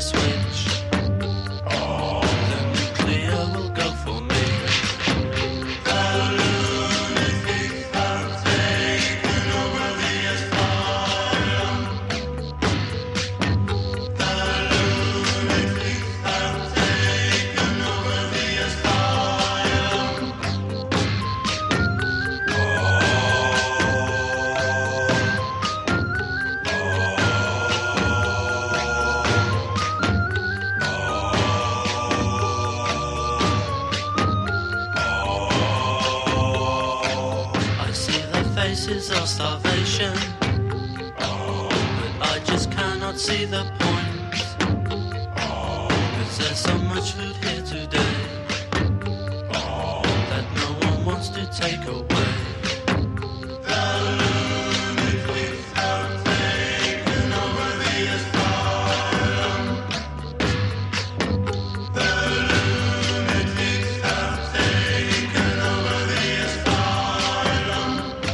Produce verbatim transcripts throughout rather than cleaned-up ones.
switch. The nuclear will go for me. The lunatics have taken over the asylum. The lunatics have taken over the asylum. I see the faces of starvation, but I just cannot see the point. 'Cause there's so much food here today that no one wants to take away. The lunatics have taken over the asylum. The lunatics have taken over the asylum.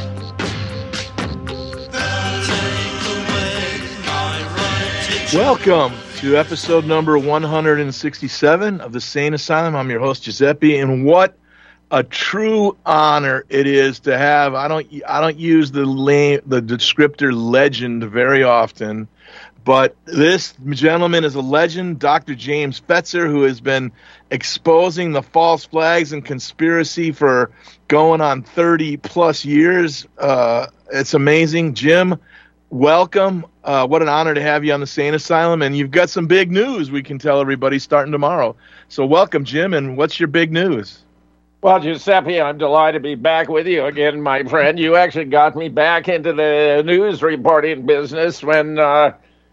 They'll take away my right to choose. Welcome to episode number one hundred sixty-seven of the Sane Asylum. I'm your host Giuseppe, and what a true honor it is to have. I don't I don't use the la- the descriptor legend very often, but this gentleman is a legend, Doctor James Fetzer, who has been exposing the false flags and conspiracy for going on thirty plus years. Uh, it's amazing. Jim, welcome. Uh, what an honor to have you on the Sane Asylum, and you've got some big news we can tell everybody starting tomorrow. So welcome, Jim, and what's your big news? Well, Giuseppe, I'm delighted to be back with you again, my friend. You actually got me back into the news reporting business when uh,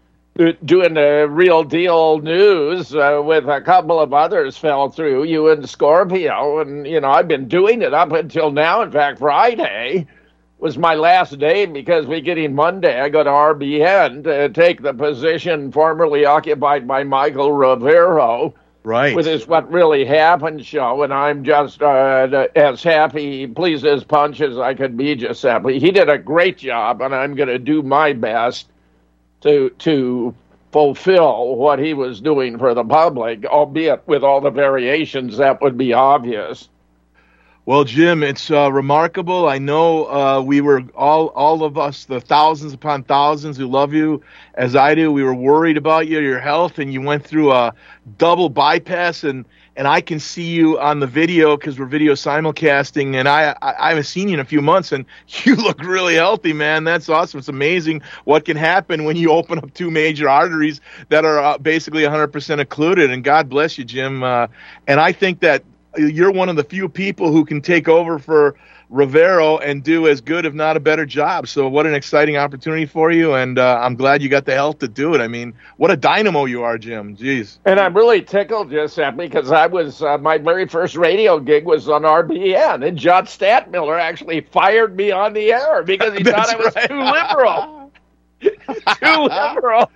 doing the real deal news uh, with a couple of others fell through, you and Scorpio. And, you know, I've been doing it up until now. In fact, Friday was my last day because beginning Monday, I go to R B N to take the position formerly occupied by Michael Rivero. Right. With his What Really Happened show, and I'm just uh, as happy, pleased as punch as I could be, Giuseppe. He did a great job, and I'm going to do my best to to fulfill what he was doing for the public, albeit with all the variations that would be obvious. Well, Jim, it's uh, remarkable. I know uh, we were all, all of us, the thousands upon thousands who love you, as I do. We were worried about you, your health, and you went through a double bypass. And, and I can see you on the video because we're video simulcasting. And I, I I haven't seen you in a few months, and you look really healthy, man. That's awesome. It's amazing what can happen when you open up two major arteries that are uh, basically one hundred percent occluded. And God bless you, Jim. Uh, and I think that you're one of the few people who can take over for Rivero and do as good, if not a better job. So what an exciting opportunity for you, and uh, I'm glad you got the health to do it. I mean, what a dynamo you are, Jim. Jeez. And I'm really tickled, Giuseppe, because I was, uh, my very first radio gig was on R B N, and John Stadtmiller actually fired me on the air because he thought I was right. too liberal.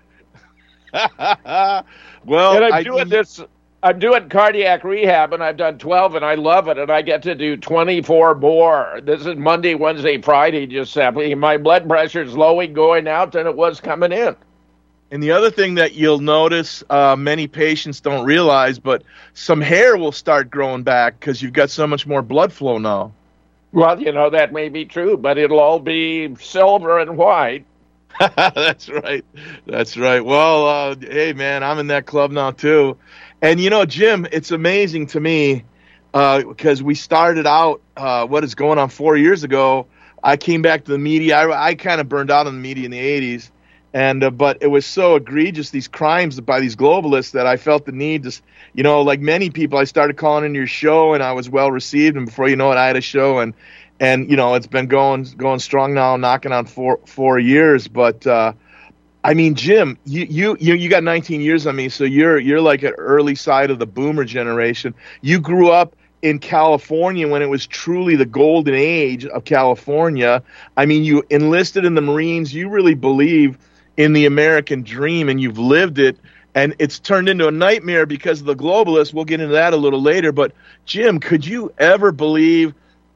too liberal. Well, and I'm I, doing this... I'm doing cardiac rehab, and I've done twelve, and I love it, and I get to do twenty-four more. This is Monday, Wednesday, Friday, Giuseppe. My blood pressure's lower going out than it was coming in. And the other thing that you'll notice, uh, many patients don't realize, but some hair will start growing back because you've got so much more blood flow now. Well, you know, that may be true, but it'll all be silver and white. That's right. That's right. Well, uh, hey, man, I'm in that club now, too. And, you know, Jim, it's amazing to me uh, because we started out, uh, what is going on four years ago. I came back to the media. I, I kind of burned out on the media in the eighties. And uh, but it was so egregious, these crimes by these globalists, that I felt the need to, you know, like many people, I started calling into your show, and I was well received. And before you know it, I had a show. And, and you know, it's been going going strong now, knocking on four, four years. But uh I mean, Jim, you, you you you got nineteen years on me, so you're you're like an early side of the boomer generation. You grew up in California when it was truly the golden age of California. I mean, you enlisted in the Marines. You really believe in the American dream, and you've lived it. And it's turned into a nightmare because of the globalists. We'll get into that a little later. But, Jim, could you ever believe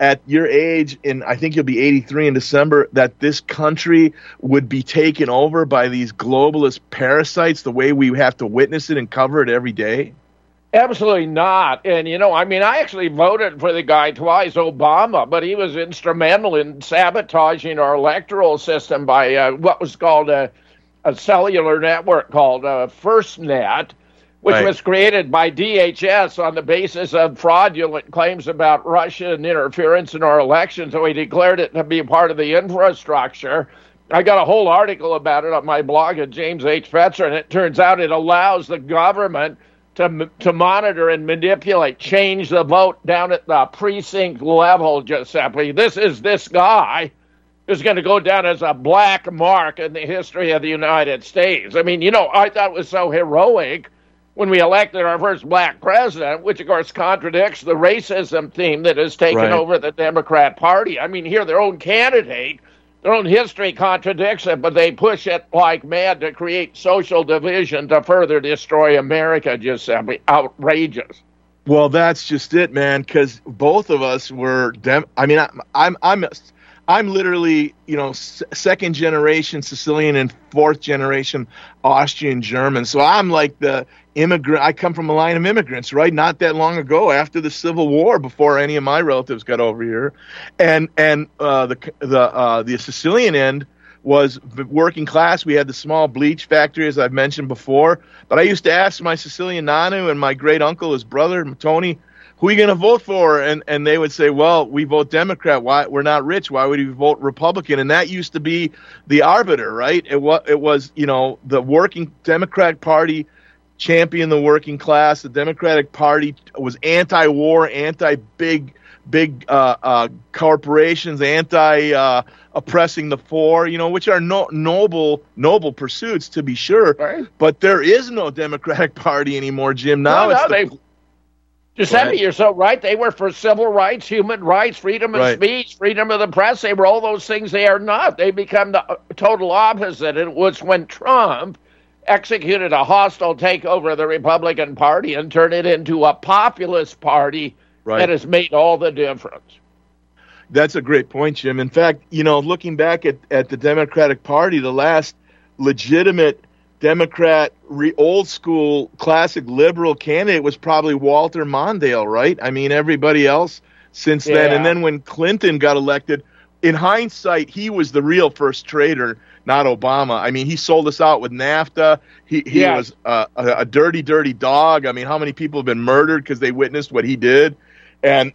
at your age, and I think you'll be eighty-three in December, that this country would be taken over by these globalist parasites the way we have to witness it and cover it every day? Absolutely not. And, you know, I mean, I actually voted for the guy twice, Obama, but he was instrumental in sabotaging our electoral system by uh, what was called a, a cellular network called uh, FirstNet, which right. was created by D H S on the basis of fraudulent claims about Russian interference in our elections. So he declared it to be a part of the infrastructure. I got a whole article about it on my blog at James H. Fetzer, and it turns out it allows the government to to monitor and manipulate, change the vote down at the precinct level, Giuseppe. This is this guy who's going to go down as a black mark in the history of the United States. I mean, you know, I thought it was so heroic when we elected our first black president, which, of course, contradicts the racism theme that has taken right. over the Democrat Party. I mean, here, their own candidate, their own history contradicts it, but they push it like mad to create social division to further destroy America, Giuseppe. Outrageous. Well, that's just it, man, because both of us were dem- – I mean, I, I'm I'm I'm literally, you know, s- second generation Sicilian and fourth generation Austrian German. So I'm like the immigrant. I come from a line of immigrants, right? Not that long ago, after the Civil War, before any of my relatives got over here, and and uh, the the uh, the Sicilian end was working class. We had the small bleach factory, as I've mentioned before. But I used to ask my Sicilian nanu and my great uncle, his brother Tony, who are you going to vote for? And and they would say, well, we vote Democrat. Why? We're not rich. Why would we vote Republican? And that used to be the arbiter, right? It was, it was, you know, the working Democratic Party championed the working class. The Democratic Party was anti-war, anti-big, big uh, uh, corporations, anti-oppressing uh, the poor, you know, which are no, noble, noble pursuits, to be sure. Right. But there is no Democratic Party anymore, Jim. Now no, it's no, the, they- Giuseppe, you're so right. They were for civil rights, human rights, freedom of right. speech, freedom of the press. They were all those things. They are not. They become the total opposite. It was when Trump executed a hostile takeover of the Republican Party and turned it into a populist party right. that has made all the difference. That's a great point, Jim. In fact, you know, looking back at, at the Democratic Party, the last legitimate Democrat, re, old school, classic liberal candidate was probably Walter Mondale, right? I mean, everybody else since yeah. then. And then when Clinton got elected, in hindsight, he was the real first traitor, not Obama. I mean, he sold us out with NAFTA. He he yes. was uh, a, a dirty, dirty dog. I mean, how many people have been murdered because they witnessed what he did? And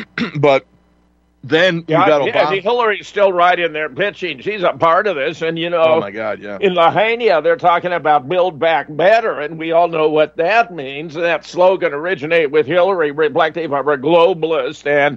but then yeah, you got yeah, Obama. Hillary's still right in there pitching. She's a part of this. And, you know, oh my God, yeah. in Lahaina, they're talking about Build Back Better, and we all know what that means. That slogan originated with Hillary, reflective of her globalist and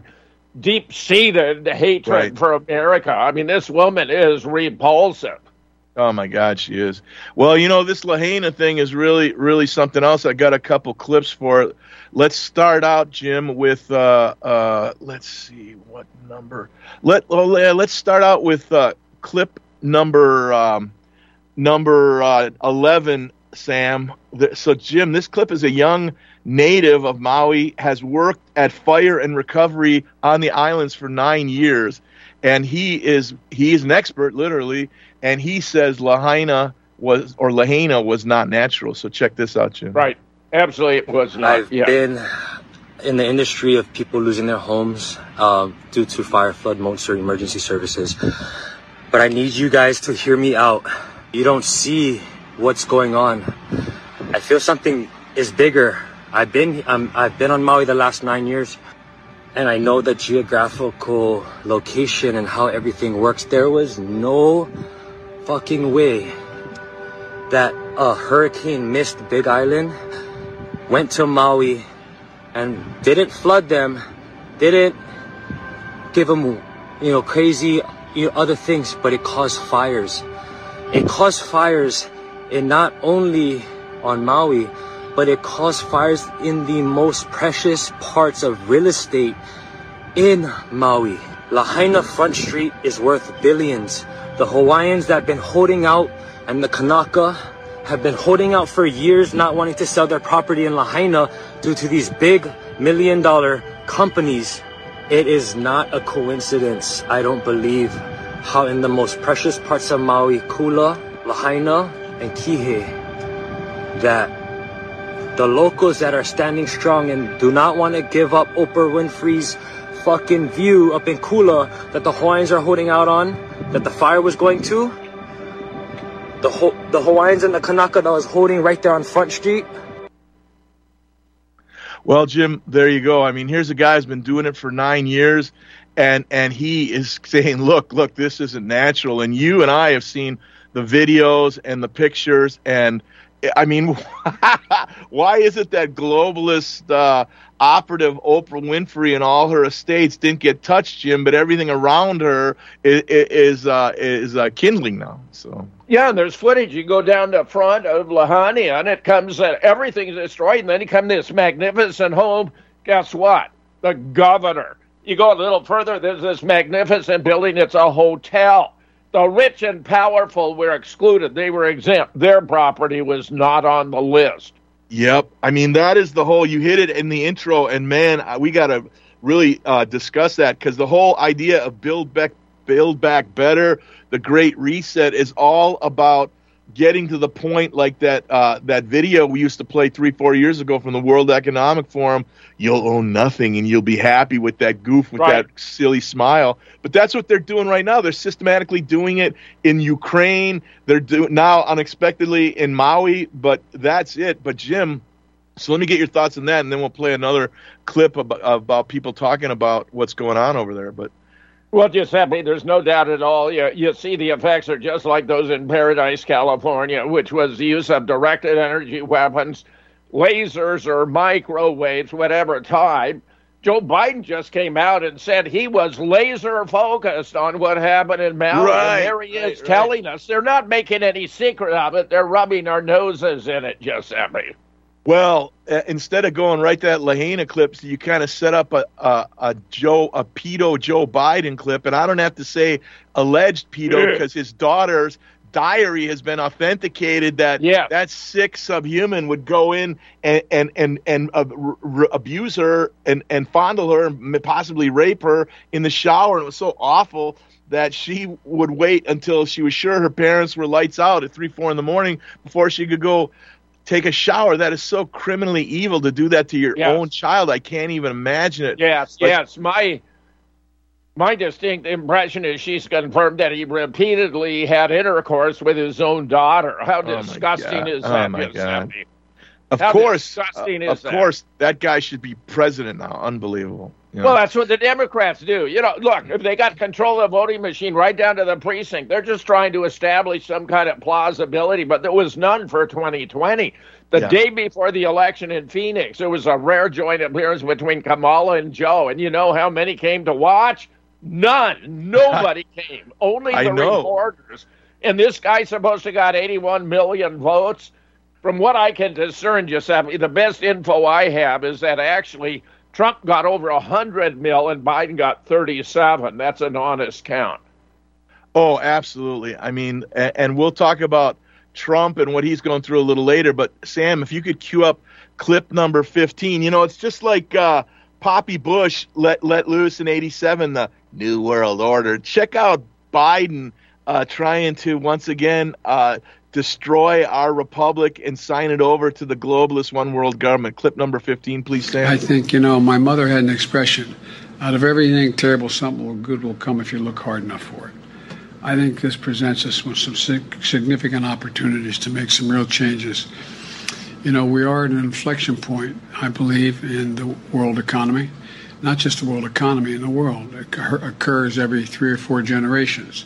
deep-seated hatred right. for America. I mean, this woman is repulsive. Oh, my God, she is. Well, you know, this Lahaina thing is really, really something else. I got a couple clips for it. Let's start out, Jim, with, uh, uh, let's see, what number? Let, well, let's start out with uh, clip number um, number uh, eleven, Sam. So, Jim, this clip is a young native of Maui, has worked at fire and recovery on the islands for nine years. And he is he is an expert, literally, and he says Lahaina was or Lahaina was not natural. So check this out, Jim. Right, absolutely, it was not. I've yeah. been in the industry of people losing their homes uh, due to fire, flood, monster, emergency services. But I need you guys to hear me out. You don't see what's going on. I feel something is bigger. I've been um, I've been on Maui the last nine years. And I know the geographical location and how everything works. There was no fucking way that a hurricane missed Big Island, went to Maui, and didn't flood them, didn't give them, you know, crazy you know, other things, but it caused fires. It caused fires in not only on Maui, but it caused fires in the most precious parts of real estate in Maui. Lahaina Front Street is worth billions. The Hawaiians that have been holding out and the Kanaka have been holding out for years, not wanting to sell their property in Lahaina due to these big million dollar companies It is not a coincidence, I don't believe, how in the most precious parts of Maui, Kula, Lahaina, and Kihei, that the locals that are standing strong and do not want to give up Oprah Winfrey's fucking view up in Kula that the Hawaiians are holding out on, that the fire was going to, the, Ho- the Hawaiians and the Kanaka that was holding right there on Front Street. Well, Jim, there you go. I mean, here's a guy who's been doing it for nine years, and and he is saying, look, look, this isn't natural. And you and I have seen the videos and the pictures, and I mean, why is it that globalist uh, operative Oprah Winfrey and all her estates didn't get touched, Jim, but everything around her is is, uh, is uh, kindling now? So. Yeah, and there's footage. You go down the front of Lahaina, and it comes that everything's destroyed, and then you come to this magnificent home. Guess what? The governor. You go a little further, there's this magnificent building. It's a hotel. The rich and powerful were excluded. They were exempt. Their property was not on the list. Yep. I mean, that is the whole, you hit it in the intro, and man, we got to really uh, discuss that, because the whole idea of build back, build back better, the Great Reset, is all about getting to the point like that uh, that video we used to play three, four years ago from the World Economic Forum. You'll own nothing and you'll be happy with that goof, with right. that silly smile. But that's what they're doing right now. They're systematically doing it in Ukraine. They're doing now unexpectedly in Maui, but that's it. But Jim, so let me get your thoughts on that, and then we'll play another clip about, about people talking about what's going on over there. But Well, Giuseppe, there's no doubt at all. You, you see the effects are just like those in Paradise, California, which was the use of directed energy weapons, lasers or microwaves, whatever type. Joe Biden just came out and said he was laser focused on what happened in Maui. Right, and there he is right, telling right. us. They're not making any secret of it. They're rubbing our noses in it, Giuseppe. Well, uh, instead of going right to that Lahaina clip, so you kind of set up a, a a Joe a pedo Joe Biden clip, and I don't have to say alleged pedo because his daughter's diary has been authenticated that Yeah. that sick subhuman would go in and and and, and uh, r- r- abuse her and, and fondle her and possibly rape her in the shower. And it was so awful that she would wait until she was sure her parents were lights out at three, four in the morning before she could go take a shower. That is so criminally evil to do that to your Yes. own child. I can't even imagine it. Yes, But- yes. My my distinct impression is she's confirmed that he repeatedly had intercourse with his own daughter. How my disgusting God. is Oh, that, my Giuseppe? Of How course, uh, disgusting is of that? course, that guy should be president now. Unbelievable. You know? Well, that's what the Democrats do. You know, look, if they got control of the voting machine right down to the precinct, they're just trying to establish some kind of plausibility, but there was none for twenty twenty. The Yeah. day before the election in Phoenix, there was a rare joint appearance between Kamala and Joe. And you know how many came to watch? None. Nobody came. Only I the know. reporters. And this guy's supposed to got eighty-one million votes. From what I can discern, Giuseppe, the best info I have is that actually Trump got over one hundred mil and Biden got thirty-seven. That's an honest count. Oh, absolutely. I mean, and, and we'll talk about Trump and what he's going through a little later. But Sam, if you could cue up clip number fifteen, you know, it's just like uh, Poppy Bush let let loose in eighty-seven, the New World Order. Check out Biden uh, trying to once again uh, destroy our republic and sign it over to the globalist one world government. Clip number fifteen, please, Sam. I think, you know, my mother had an expression, out of everything terrible, something good will come if you look hard enough for it. I think this presents us with some sig- significant opportunities to make some real changes. You know, we are at an inflection point, I believe, in the world economy. Not just the world economy, in the world. It occur- occurs every three or four generations.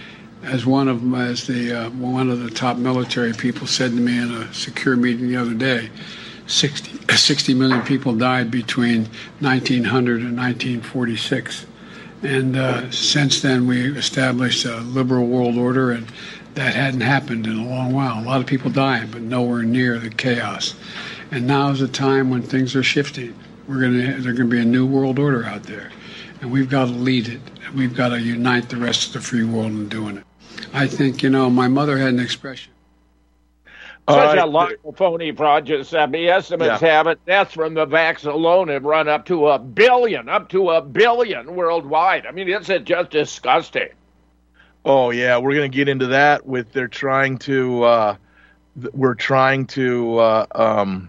As one of as the uh, one of the top military people said to me in a secure meeting the other day, sixty, sixty million people died between nineteen hundred and nineteen forty-six. And uh, since then, we established a liberal world order, and that hadn't happened in a long while. A lot of people dying, but nowhere near the chaos. And now is a time when things are shifting. We're going to there's going to be a new world order out there, and we've got to lead it. We've got to unite the rest of the free world in doing it. I think, you know, my mother had an expression. Such Uh, a lot of phony fraud, Giuseppe. Estimates Yeah. have it deaths from the vax alone have run up to a billion, up to a billion worldwide. I mean, it's just disgusting. Oh yeah, we're gonna get into that. With they're trying to, uh, th- we're trying to uh, um,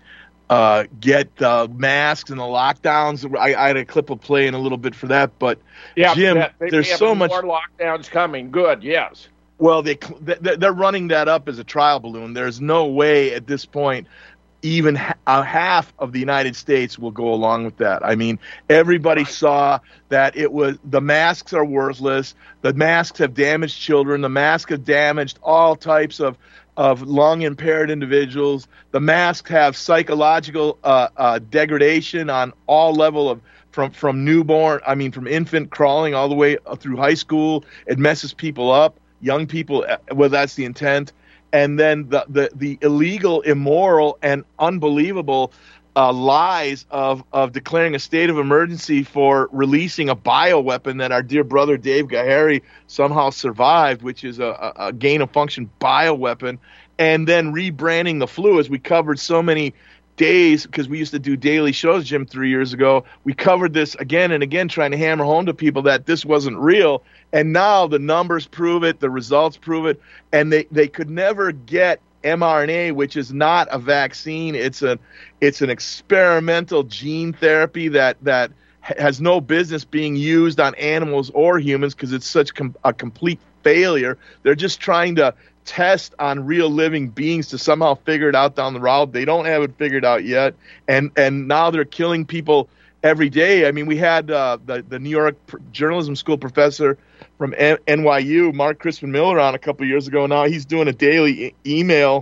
uh, get the masks and the lockdowns. I, I had a clip of play in a little bit for that, but Yeah, Jim, that- they there's have so much. more lockdowns coming. Good, yes. Well, they they- they're running that up as a trial balloon. There's no way at this point even ha- a half of the United States will go along with that. I mean, everybody saw that it was the masks are worthless. The masks have damaged children. The masks have damaged all types of of lung impaired individuals. The masks have psychological uh, uh, degradation on all level of from from newborn. I mean, from infant crawling all the way through high school. It messes people up. Young people, well, that's the intent. And then the, the, the illegal, immoral, and unbelievable uh, lies of, of declaring a state of emergency for releasing a bioweapon that our dear brother Dave Gahary somehow survived, which is a, a gain-of-function bioweapon, and then rebranding the flu, as we covered so many days, because we used to do daily shows, Jim, three years ago. We covered this again and again, trying to hammer home to people that this wasn't real. And now the numbers prove it, the results prove it, and they, they could never get mRNA, which is not a vaccine. It's a it's an experimental gene therapy that that has no business being used on animals or humans because it's such com- a complete failure. They're just trying to test on real living beings to somehow figure it out down the road. They don't have it figured out yet, and and now they're killing people every day. I mean, we had uh, the the New York journalism school professor from N- NYU, Mark Crispin Miller, on a couple of years ago. Now he's doing a daily e- email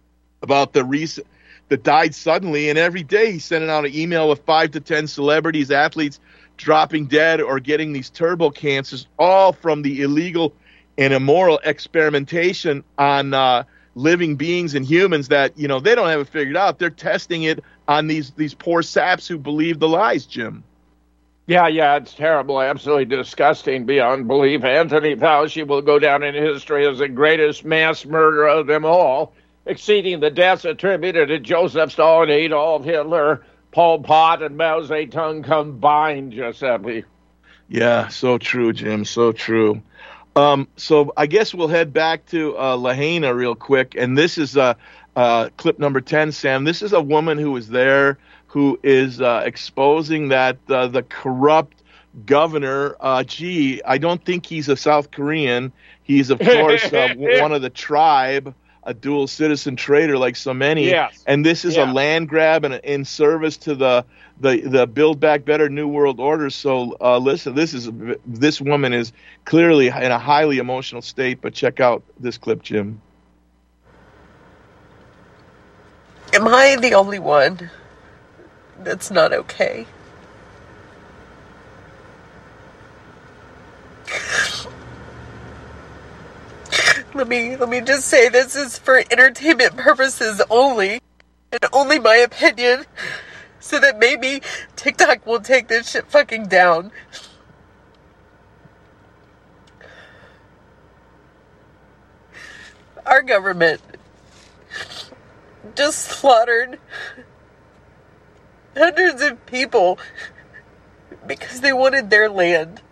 about the recent that died suddenly, and every day he's sending out an email with five to ten celebrities, athletes dropping dead or getting these turbo cancers, all from the illegal and immoral experimentation on uh, living beings and humans that, you know, they don't have it figured out. They're testing it on these these poor saps who believe the lies, Jim. Yeah, yeah, it's terrible, absolutely disgusting beyond belief. Anthony Fauci will go down in history as the greatest mass murderer of them all, exceeding the deaths attributed to Joseph Stalin, Adolf Hitler, Pol Pot, and Mao Zedong combined, Giuseppe. Yeah, so true, Jim, so true. Um, so I guess we'll head back to uh, Lahaina real quick, and this is uh, uh, clip number ten, Sam. This is a woman who was there who is uh, exposing that uh, the corrupt governor, uh, gee, I don't think he's a South Korean. He's, of course, uh, one of the tribe, a dual citizen traitor like so many. Yes. And this is Yeah. a land grab and in service to the, the, the Build Back Better New World Order. So uh, listen, this is this woman is clearly in a highly emotional state, but check out this clip, Jim. Am I the only one that's not okay? Let me let me just say this is for entertainment purposes only, and only my opinion, so that maybe TikTok will take this shit fucking down. Our government just slaughtered hundreds of people because they wanted their land.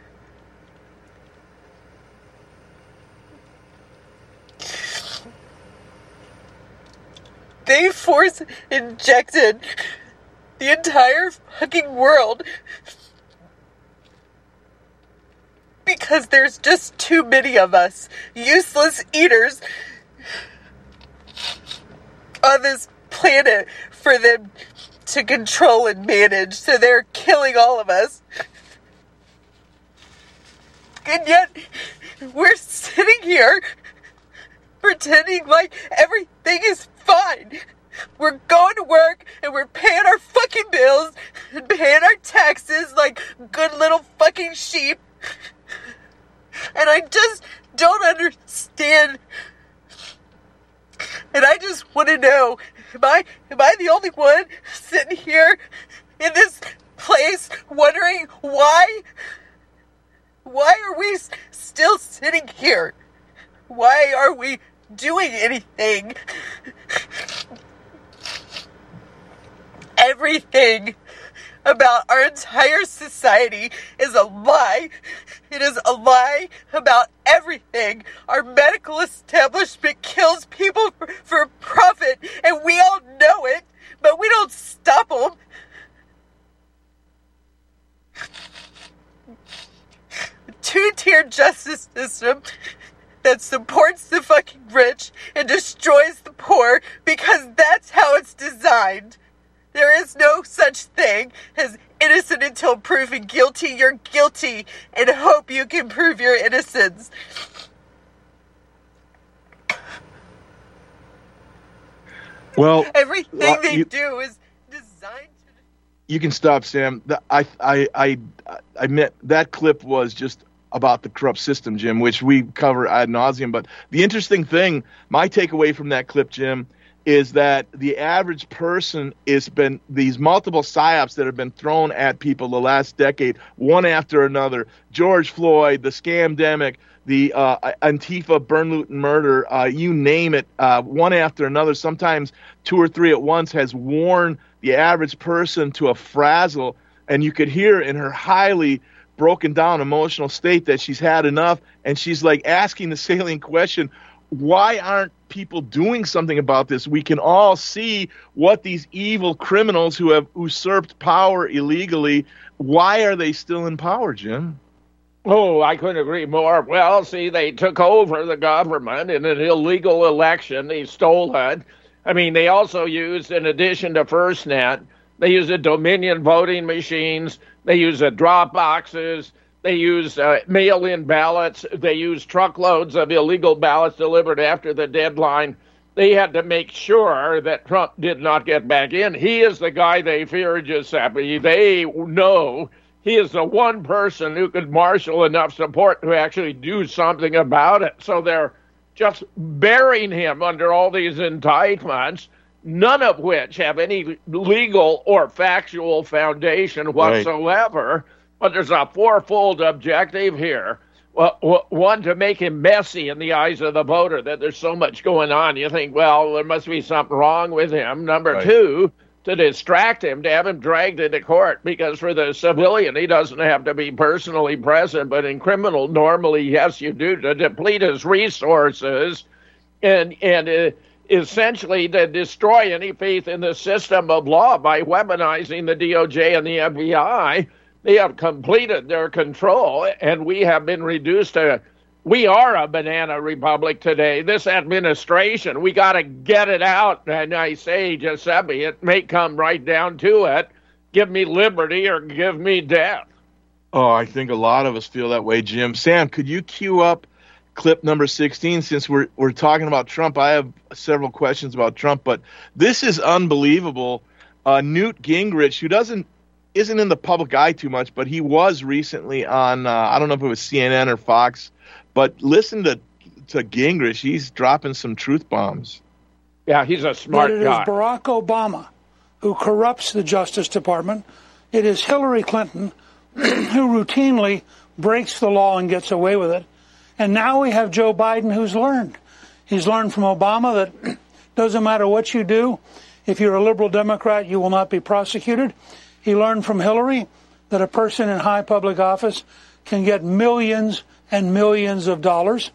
They force injected the entire fucking world because there's just too many of us useless eaters on this planet for them to control and manage, so they're killing all of us. And yet, we're sitting here pretending like everything is fine. We're going to work and we're paying our fucking bills and paying our taxes like good little fucking sheep. And I just don't understand. And I just want to know, am I, am I the only one sitting here in this place wondering why? Why are we still sitting here? Why are we doing anything? Everything about our entire society is a lie. It is a lie about everything. Our medical establishment kills people for, for profit, and we all know it, but we don't stop them. Two-tier justice system that supports the fucking rich and destroys the poor because that's how it's designed. There is no such thing as innocent until proven guilty. You're guilty and hope you can prove your innocence. Well, everything uh, they you, do is designed to. You can stop, Sam. The, I, I, I, I admit that clip was just about the corrupt system, Jim, which we cover ad nauseum. But the interesting thing, my takeaway from that clip, Jim, is that the average person has been these multiple psyops that have been thrown at people the last decade, one after another. George Floyd, the scamdemic, the uh, Antifa burn, loot, and murder, uh, you name it, uh, one after another, sometimes two or three at once, has worn the average person to a frazzle. And you could hear in her highly broken down emotional state that she's had enough. And she's like asking the salient question, why aren't people doing something about this? We can all see what these evil criminals who have usurped power illegally, why are they still in power, Jim? Oh, I couldn't agree more. Well, see, they took over the government in an illegal election. They stole it. I mean, they also used, in addition to FirstNet, they used the Dominion voting machines. They used the drop boxes. They used uh, mail-in ballots. They used truckloads of illegal ballots delivered after the deadline. They had to make sure that Trump did not get back in. He is the guy they fear, Giuseppe. They know he is the one person who could marshal enough support to actually do something about it. So they're just burying him under all these indictments, none of which have any legal or factual foundation whatsoever. Right. But there's a fourfold objective here. Well, one, to make him messy in the eyes of the voter, that there's so much going on. You think, well, there must be something wrong with him. Number right. two, to distract him, to have him dragged into court, because for the civilian, he doesn't have to be personally present, but in criminal, normally, yes, you do, to deplete his resources and, and uh, essentially to destroy any faith in the system of law by weaponizing the D O J and the F B I. They have completed their control, and we have been reduced to, we are a banana republic today. This administration, we got to get it out. And I say, Giuseppe, it may come right down to it. Give me liberty or give me death. Oh, I think a lot of us feel that way, Jim. Sam, could you cue up clip number sixteen? Since we're we're talking about Trump, I have several questions about Trump, but this is unbelievable. Uh, Newt Gingrich, who doesn't isn't in the public eye too much, but he was recently on, uh, I don't know if it was C N N or Fox, but listen to to Gingrich. He's dropping some truth bombs. Yeah, he's a smart guy. It is Barack Obama who corrupts the Justice Department. It is Hillary Clinton who routinely breaks the law and gets away with it. And now we have Joe Biden, who's learned. He's learned from Obama that doesn't matter what you do, if you're a liberal Democrat, you will not be prosecuted. He learned from Hillary that a person in high public office can get millions and millions of dollars.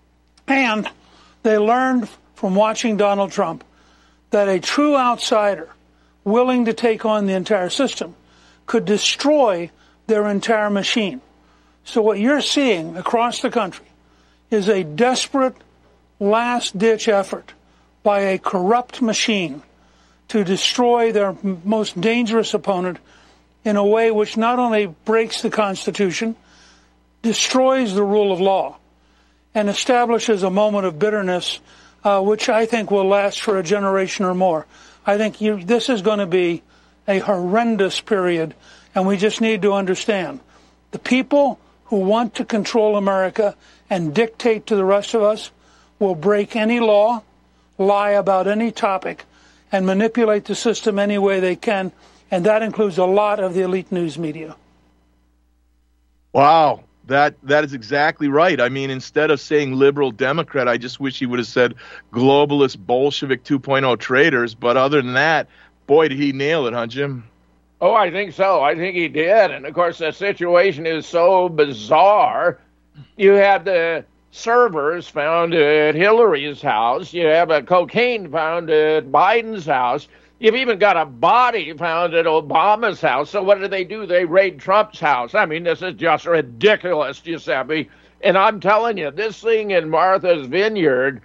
And they learned from watching Donald Trump that a true outsider willing to take on the entire system could destroy their entire machine. So what you're seeing across the country is a desperate last-ditch effort by a corrupt machine to destroy their most dangerous opponent in a way which not only breaks the Constitution, destroys the rule of law, and establishes a moment of bitterness, uh, which I think will last for a generation or more. I think you, this is going to be a horrendous period, and we just need to understand the people who want to control America and dictate to the rest of us will break any law, lie about any topic, and manipulate the system any way they can, and that includes a lot of the elite news media. Wow. That that is exactly right. I mean, instead of saying liberal Democrat, I just wish he would have said globalist Bolshevik two point oh traitors. But other than that, boy, did he nail it, huh, Jim? Oh, I think so. I think he did. And, of course, the situation is so bizarre. You have the servers found at Hillary's house. You have a cocaine found at Biden's house. You've even got a body found at Obama's house. So what do they do? They raid Trump's house. I mean, this is just ridiculous, Giuseppe. And I'm telling you, this thing in Martha's Vineyard,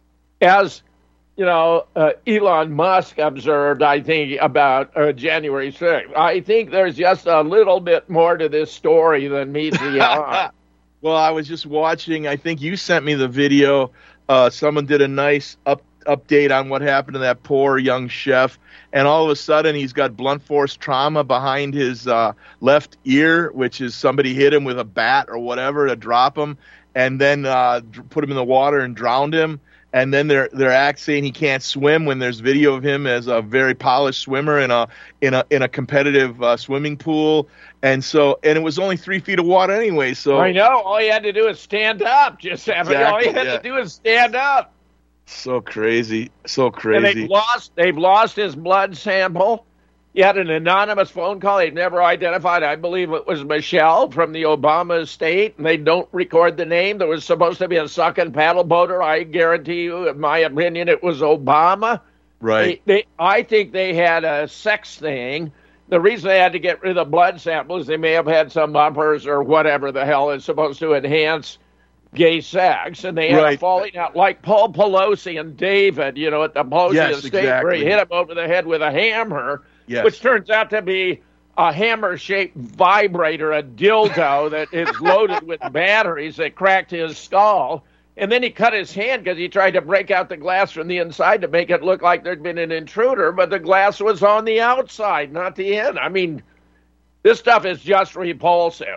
as you know, uh, Elon Musk observed, I think, about uh, January sixth. I think there's just a little bit more to this story than meets the eye. Well, I was just watching. I think you sent me the video. Uh, someone did a nice up, update on what happened to that poor young chef. And all of a sudden, he's got blunt force trauma behind his uh, left ear, which is somebody hit him with a bat or whatever to drop him, and then uh, put him in the water and drowned him. And then they're they're act saying he can't swim when there's video of him as a very polished swimmer in a in a in a competitive uh, swimming pool. And so and it was only three feet of water anyway. So I know all he had to do is stand up. Just exactly, all he had yeah. to do is stand up. So crazy, so crazy. And they've lost they've lost his blood sample. He had an anonymous phone call. They've never identified. I believe it was Michelle from the Obama estate, and they don't record the name. There was supposed to be a sucking paddle boater. I guarantee you, in my opinion, it was Obama. Right. They, they, I think they had a sex thing. The reason they had to get rid of the blood sample is they may have had some uppers or whatever the hell is supposed to enhance gay sex, and they had right. a falling out like Paul Pelosi and David, you know, at the Pelosi yes, estate exactly. where he hit him over the head with a hammer. Yes. Which turns out to be a hammer-shaped vibrator, a dildo that is loaded with batteries that cracked his skull. And then he cut his hand because he tried to break out the glass from the inside to make it look like there'd been an intruder, but the glass was on the outside, not the end. I mean, this stuff is just repulsive.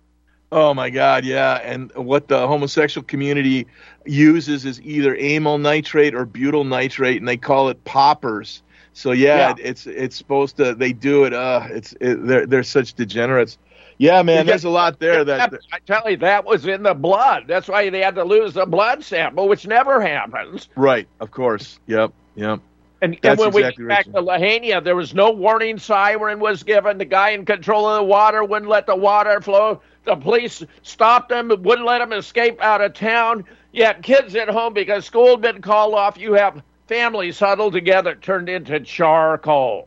Oh, my God, yeah. And what the homosexual community uses is either amyl nitrate or butyl nitrate, and they call it poppers. So yeah, yeah, It, it's it's supposed to. They do it. Uh, it's it, they're they're such degenerates. Yeah, man. There's a lot there. That I tell you, that was in the blood. That's why they had to lose the blood sample, which never happens. Right. Of course. Yep. Yep. And, and That's when exactly we get back right, to Lahaina, there was no warning siren was given. The guy in control of the water wouldn't let the water flow. The police stopped them, wouldn't let them escape out of town. You had kids at home because school had been called off. You have families huddled together, turned into charcoal.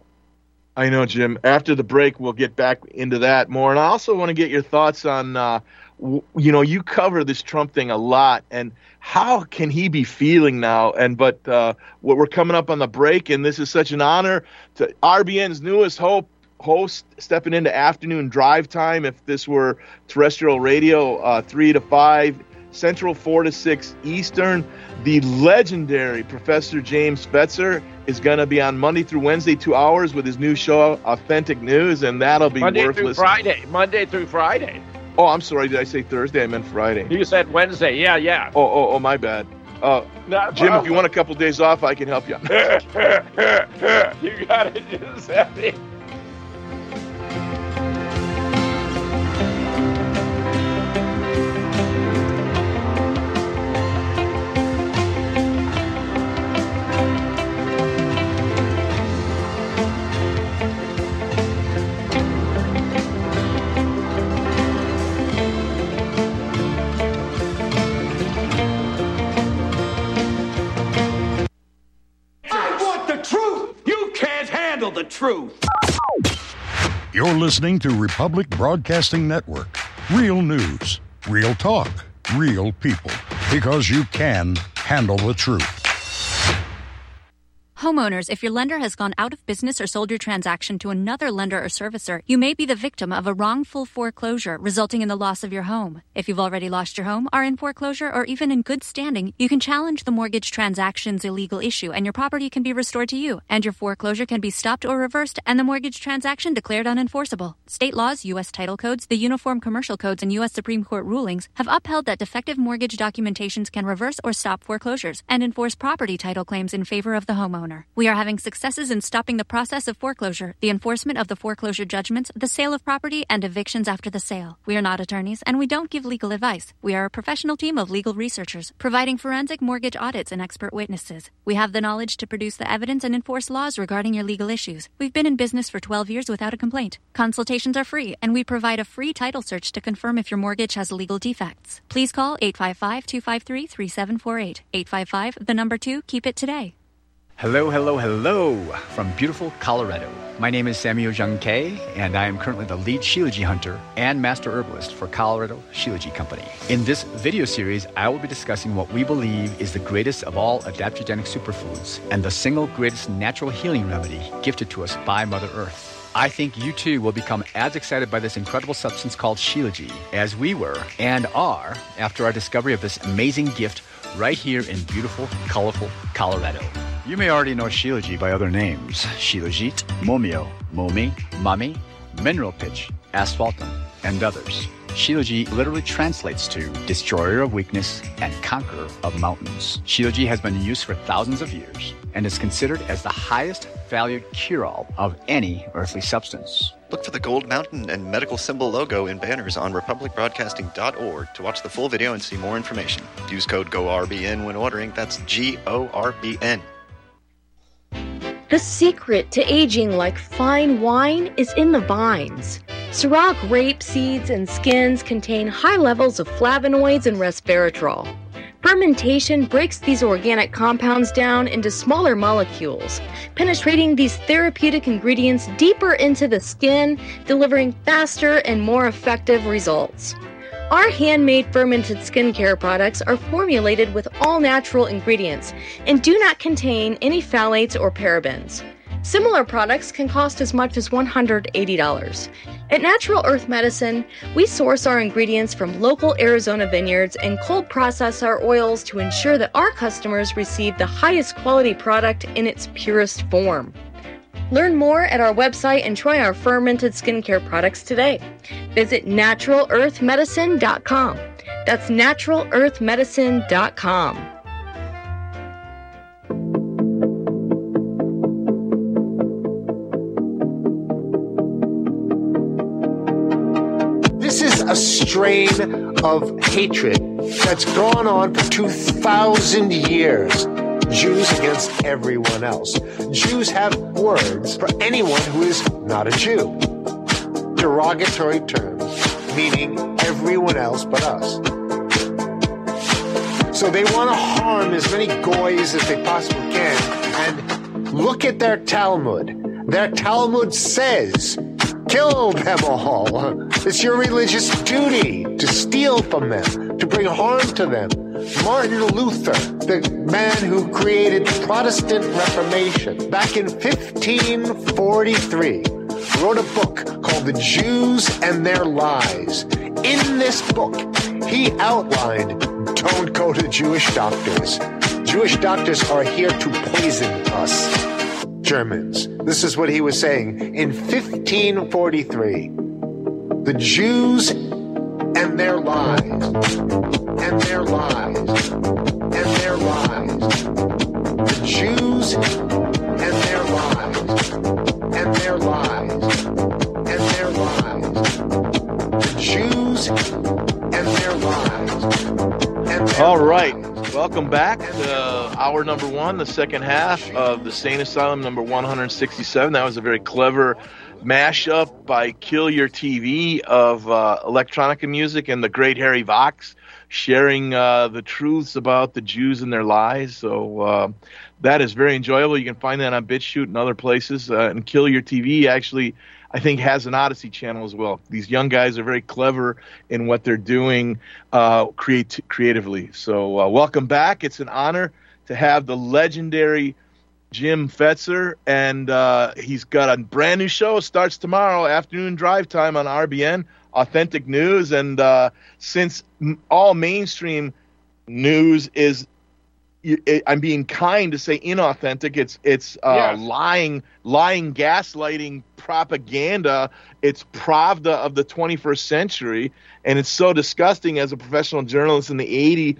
I know, Jim. After the break, we'll get back into that more. And I also want to get your thoughts on, uh, w- you know, you cover this Trump thing a lot, and how can he be feeling now? And but uh, we're coming up on the break, and this is such an honor to R B N's newest hope host stepping into afternoon drive time. If this were terrestrial radio, uh, three to five Central, four to six Eastern. The legendary Professor James Fetzer is going to be on Monday through Wednesday, two hours with his new show, Authentic News, and that'll be Monday worth through listening. Friday. Monday through Friday. Oh, I'm sorry. Did I say Thursday? I meant Friday. You said Wednesday. Yeah, yeah. Oh, oh, oh, my bad. Uh, Not Jim, problem. if you want a couple days off, I can help you. You got it, Giuseppe. The truth. You're listening to Republic Broadcasting Network. Real news, real talk, real people. Because you can handle the truth. Homeowners, if your lender has gone out of business or sold your transaction to another lender or servicer, you may be the victim of a wrongful foreclosure, resulting in the loss of your home. If you've already lost your home, are in foreclosure, or even in good standing, you can challenge the mortgage transaction's illegal issue, and your property can be restored to you, and your foreclosure can be stopped or reversed, and the mortgage transaction declared unenforceable. State laws, U S title codes, the Uniform Commercial Codes, and U S Supreme Court rulings have upheld that defective mortgage documentations can reverse or stop foreclosures and enforce property title claims in favor of the homeowner. homeowner. We are having successes in stopping the process of foreclosure, the enforcement of the foreclosure judgments, the sale of property, and evictions after the sale. We are not attorneys, and we don't give legal advice. We are a professional team of legal researchers, providing forensic mortgage audits and expert witnesses. We have the knowledge to produce the evidence and enforce laws regarding your legal issues. We've been in business for twelve years without a complaint. Consultations are free, and we provide a free title search to confirm if your mortgage has legal defects. Please call eight five five, two five three, three seven four eight. eight five five, the number two, keep it today. Hello, hello, hello from beautiful Colorado. My name is Samuel Jung Kei, and I am currently the lead Shilajit hunter and master herbalist for Colorado Shilajit Company. In this video series, I will be discussing what we believe is the greatest of all adaptogenic superfoods and the single greatest natural healing remedy gifted to us by Mother Earth. I think you too will become as excited by this incredible substance called Shilajit as we were and are after our discovery of this amazing gift right here in beautiful, colorful Colorado. You may already know Shilajit by other names: Shilajit, Momio, Momi, Mami, Mineral Pitch, Asphaltum, and others. Shilajit literally translates to destroyer of weakness and conqueror of mountains. Shilajit has been in use for thousands of years and is considered as the highest valued cure-all of any earthly substance. Look for the gold mountain and medical symbol logo in banners on republic broadcasting dot org to watch the full video and see more information. Use code G O R B N when ordering. That's G O R B N. The secret to aging like fine wine is in the vines. Syrah grape seeds and skins contain high levels of flavonoids and resveratrol. Fermentation breaks these organic compounds down into smaller molecules, penetrating these therapeutic ingredients deeper into the skin, delivering faster and more effective results. Our handmade fermented skincare products are formulated with all natural ingredients and do not contain any phthalates or parabens. Similar products can cost as much as one hundred eighty dollars. At Natural Earth Medicine, we source our ingredients from local Arizona vineyards and cold process our oils to ensure that our customers receive the highest quality product in its purest form. Learn more at our website and try our fermented skincare products today. Visit natural earth medicine dot com. That's natural earth medicine dot com. This is a strain of hatred that's gone on for two thousand years. Jews against everyone else. Jews have words for anyone who is not a Jew. Derogatory terms, meaning everyone else but us. So they want to harm as many goys as they possibly can. And look at their Talmud. Their Talmud says, kill them all. It's your religious duty to steal from them, to bring harm to them. Martin Luther, the man who created the Protestant Reformation, back in fifteen forty-three, wrote a book called The Jews and Their Lies. In this book, he outlined, don't go to Jewish doctors. Jewish doctors are here to poison us, Germans. This is what he was saying in fifteen forty-three. The Jews and their lies, and their lies, and their lies. The Jews and their lies, and their lies, and their lies. The Jews and their lies, and their All right. lies. Welcome back to hour number one, the second half of the Sane Asylum number one hundred sixty-seven. That was a very clever mashup by Kill Your T V of uh, electronica music and the great Harry Vox sharing uh, the truths about the Jews and their lies. So uh, that is very enjoyable. You can find that on BitChute and other places. Uh, and Kill Your T V actually, I think, has an Odyssey channel as well. These young guys are very clever in what they're doing uh, create- creatively. So uh, welcome back. It's an honor to have the legendary Jim Fetzer, and uh, he's got a brand new show. Starts tomorrow, afternoon drive time on R B N, Authentic News. And uh, since m- all mainstream news is, it, I'm being kind to say inauthentic, it's it's uh, Yes. lying, lying, gaslighting propaganda. It's Pravda of the twenty-first century, and it's so disgusting. As a professional journalist in the eighties,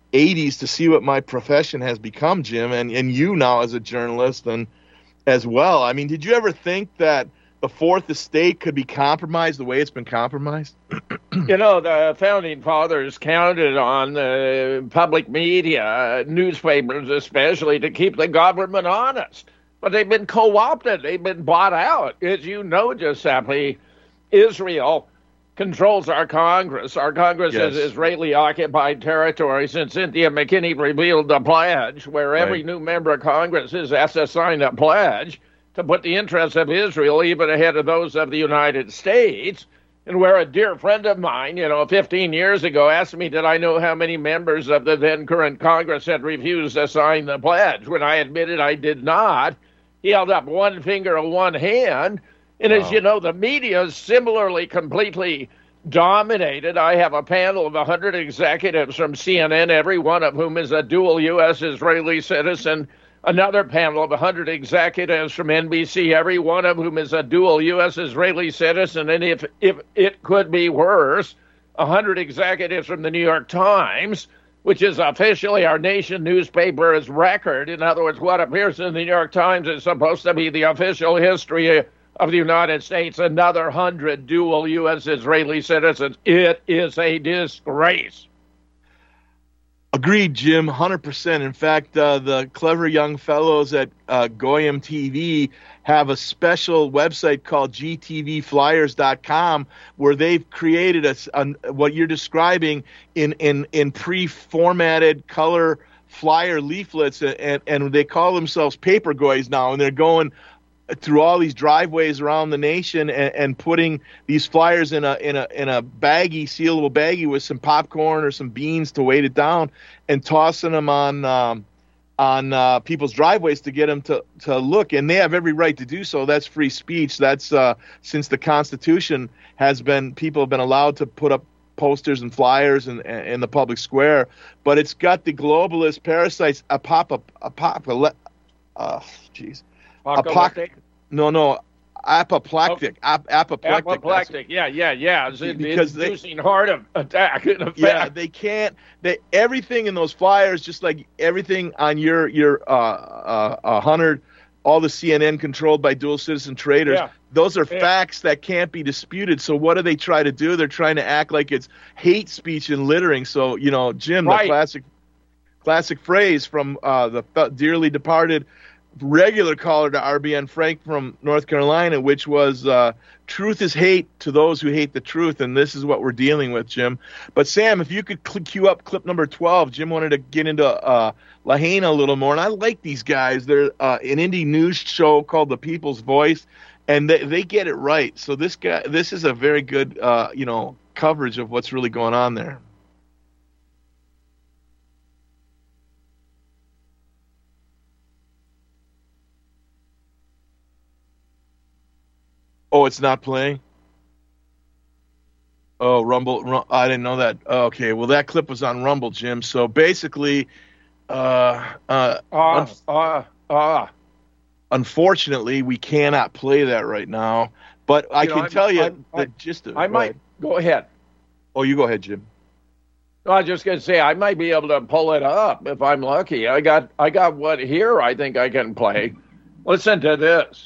eighties to see what my profession has become, Jim, and, and you now as a journalist and as well. I mean, did you ever think that the Fourth Estate could be compromised the way it's been compromised? You know, the Founding Fathers counted on the public media, newspapers especially, to keep the government honest. But they've been co-opted. They've been bought out. As you know, Giuseppe, Israel controls our Congress. Our Congress Yes. is Israeli-occupied territory. Since Cynthia McKinney revealed the pledge, where every Right. new member of Congress is asked to sign a pledge to put the interests of Israel even ahead of those of the United States, and where a dear friend of mine, you know, fifteen years ago asked me, did I know how many members of the then current Congress had refused to sign the pledge? When I admitted I did not, he held up one finger and one hand. And as Wow. you know, the media is similarly completely dominated. I have a panel of one hundred executives from C N N, every one of whom is a dual U S Israeli citizen. Another panel of one hundred executives from N B C, every one of whom is a dual U S Israeli citizen. And if, if it could be worse, one hundred executives from the New York Times, which is officially our nation newspaper, as record. In other words, what appears in the New York Times is supposed to be the official history of the United States. Another one hundred dual U S Israeli citizens. It is a disgrace. Agreed, Jim, one hundred percent. In fact, uh, the clever young fellows at uh, Goyim T V have a special website called G T V flyers dot com where they've created a, a, what you're describing in, in, in pre-formatted color flyer leaflets, and, and they call themselves paper goys now, and they're going through all these driveways around the nation and, and putting these flyers in a in a in a baggie, sealable baggie with some popcorn or some beans to weight it down, and tossing them on um, on uh, people's driveways to get them to to look. And they have every right to do so. That's free speech. That's uh, since the Constitution has been, people have been allowed to put up posters and flyers in, in the public square. But it's got the globalist parasites, apop, apop, uh, jeez. Apocalyptic? No, no, apoplectic. Oh. Ap- apoplectic. Apoplectic. Yeah, yeah, yeah. It's Because they- inducing heart of attack. In effect. Yeah, they can't. They everything in those flyers, just like everything on your your uh, uh, uh, hundred, all the C N N controlled by dual citizen traders. Yeah. Those are Yeah. facts that can't be disputed. So what do they try to do? They're trying to act like it's hate speech and littering. So you know, Jim, Right. the classic classic phrase from uh, the fe- dearly departed regular caller to R B N, Frank from North Carolina, which was uh, truth is hate to those who hate the truth, and this is what we're dealing with, Jim. But Sam, if you could cl- cue up clip number twelve, Jim wanted to get into uh, Lahaina a little more, and I like these guys. They're uh, an indie news show called The People's Voice, and they, they get it right. So this guy, this is a very good, uh, you know, coverage of what's really going on there. Oh, it's not playing? Oh, Rumble. Rum, I didn't know that. Okay, well, that clip was on Rumble, Jim. So basically, uh, uh, Ah, un- ah, ah. unfortunately, we cannot play that right now. But I You know, can I'm- tell you I'm- the I- gist of it. I Go might ahead. go ahead. Oh, you go ahead, Jim. I was just gonna say I might be able to pull it up if I'm lucky. I got I got what here I think I can play. Listen to this.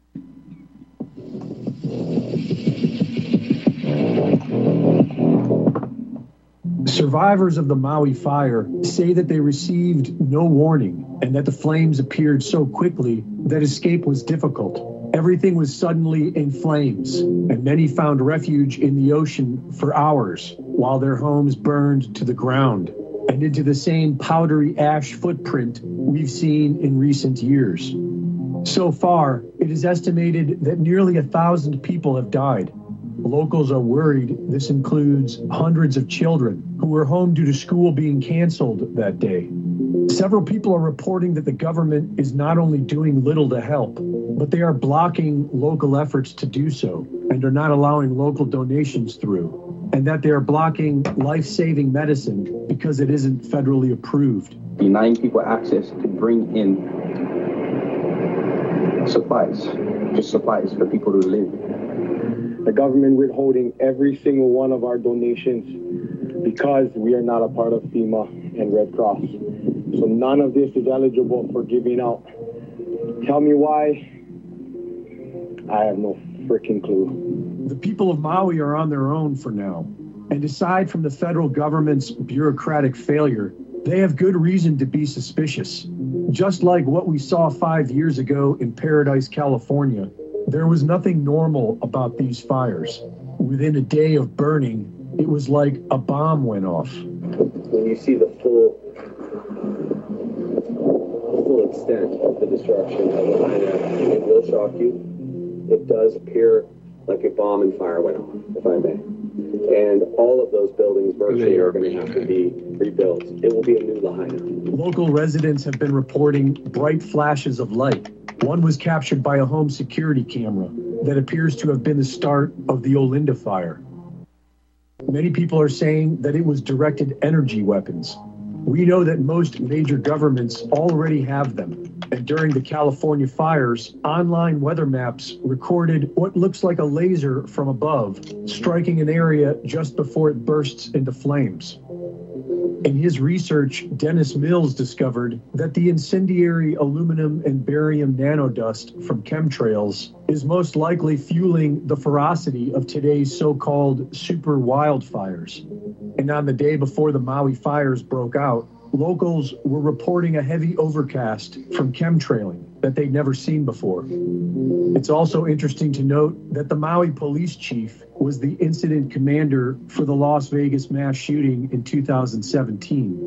Survivors of the Maui fire say that they received no warning and that the flames appeared so quickly that escape was difficult. Everything was suddenly in flames, and many found refuge in the ocean for hours while their homes burned to the ground and into the same powdery ash footprint we've seen in recent years. So far, it is estimated that nearly a thousand people have died. Locals are worried this includes hundreds of children who were home due to school being canceled that day. Several people are reporting that the government is not only doing little to help, but they are blocking local efforts to do so and are not allowing local donations through, and that they are blocking life-saving medicine because it isn't federally approved. Denying people access to bring in supplies, just supplies for people to live. The government withholding every single one of our donations because we are not a part of FEMA and Red Cross. So none of this is eligible for giving out. Tell me why. I have no freaking clue. The people of Maui are on their own for now. And aside from the federal government's bureaucratic failure, they have good reason to be suspicious. Just like what we saw five years ago in Paradise, California, there was nothing normal about these fires. Within a day of burning, it was like a bomb went off. When you see the full, full extent of the destruction of Lahaina, it will shock you. It does appear like a bomb and fire went off, if I may. And all of those buildings virtually are going to have to be rebuilt. It will be a new Lahaina. Local residents have been reporting bright flashes of light. One was captured by a home security camera that appears to have been the start of the Olinda fire. Many people are saying that it was directed energy weapons. We know that most major governments already have them. And during the California fires, online weather maps recorded what looks like a laser from above, striking an area just before it bursts into flames. In his research, Dennis Mills discovered that the incendiary aluminum and barium nanodust from chemtrails is most likely fueling the ferocity of today's so-called super wildfires. And on the day before the Maui fires broke out, locals were reporting a heavy overcast from chemtrailing that they'd never seen before. It's also interesting to note that the Maui police chief was the incident commander for the Las Vegas mass shooting in two thousand seventeen.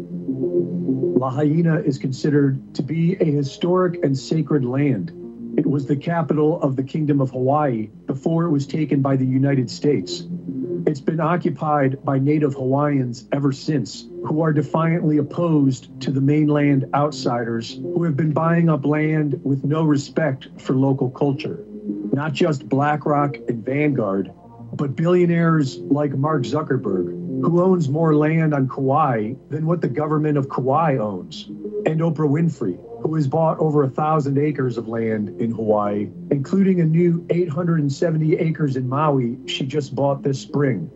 Lahaina is considered to be a historic and sacred land. It was the capital of the Kingdom of Hawaii before it was taken by the United States. It's been occupied by Native Hawaiians ever since, who are defiantly opposed to the mainland outsiders who have been buying up land with no respect for local culture. Not just BlackRock and Vanguard, but billionaires like Mark Zuckerberg, who owns more land on Kauai than what the government of Kauai owns, and Oprah Winfrey, who has bought over a thousand acres of land in Hawaii, including a new eight hundred seventy acres in Maui she just bought this spring.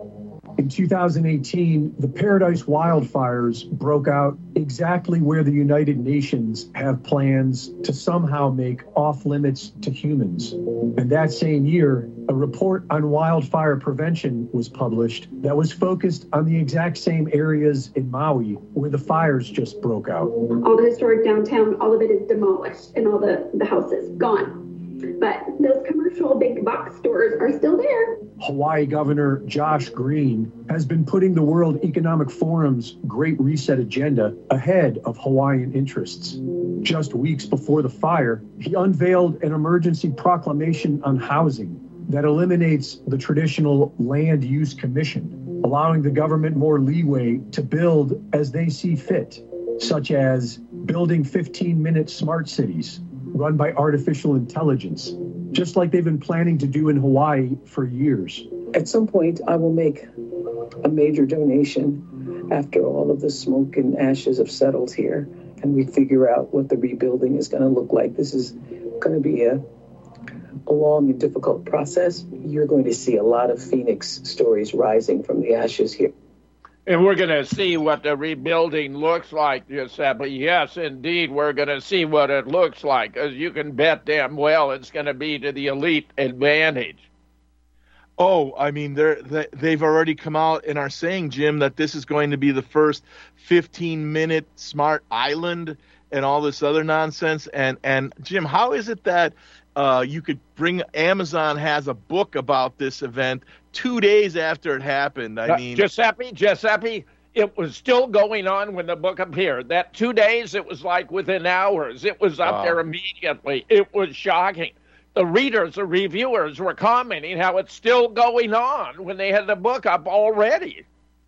In two thousand eighteen, the Paradise wildfires broke out exactly where the United Nations have plans to somehow make off-limits to humans. And that same year, a report on wildfire prevention was published that was focused on the exact same areas in Maui where the fires just broke out. All the historic downtown, all of it is demolished and all the, the houses gone. But those commercial big box stores are still there. Hawaii Governor Josh Green has been putting the World Economic Forum's Great Reset agenda ahead of Hawaiian interests. Just weeks before the fire, he unveiled an emergency proclamation on housing that eliminates the traditional land use commission, allowing the government more leeway to build as they see fit, such as building fifteen-minute smart cities run by artificial intelligence, just like they've been planning to do in Hawaii for years. At some point, I will make a major donation after all of the smoke and ashes have settled here, and we figure out what the rebuilding is going to look like. This is going to be a, a long and difficult process. You're going to see a lot of Phoenix stories rising from the ashes here. And we're going to see what the rebuilding looks like, Giuseppe. Yes, indeed, we're going to see what it looks like, as you can bet damn well it's going to be to the elite advantage. Oh, I mean, they're, they, they've already come out and are saying, Jim, that this is going to be the first fifteen-minute smart island and all this other nonsense. And, and Jim, how is it that uh, you could bring – Amazon has a book about this event two days after it happened? I uh, mean – Giuseppe, Giuseppe, it was still going on when the book appeared. That two days, it was like within hours. It was up Wow. there immediately. It was shocking. The readers, the reviewers were commenting how it's still going on when they had the book up already.